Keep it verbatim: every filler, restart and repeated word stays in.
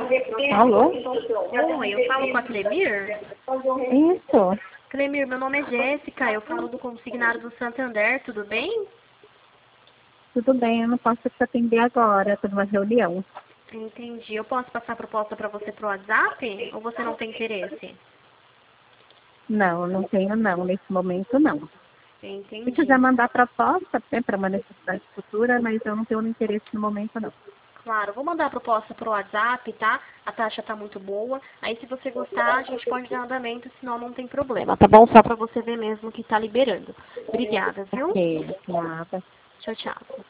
Alô? Oi, eu falo com a Clemir? Isso. Clemir, meu nome é Jéssica, eu falo do consignado do Santander, tudo bem? Tudo bem, eu não posso te atender agora, estou numa reunião. Entendi. Eu posso passar a proposta para você pro WhatsApp? Ou você não tem interesse? Não, não tenho não, nesse momento não. Se quiser Entendi. mandar proposta, é para uma necessidade futura, mas eu não tenho interesse no momento não. Claro, vou mandar a proposta pro WhatsApp, tá? A taxa tá muito boa. Aí se você gostar, a gente pode dar andamento, senão não tem problema, tá bom? Só para você ver mesmo que tá liberando. Obrigada, viu? Ok, nada. Tchau, tchau.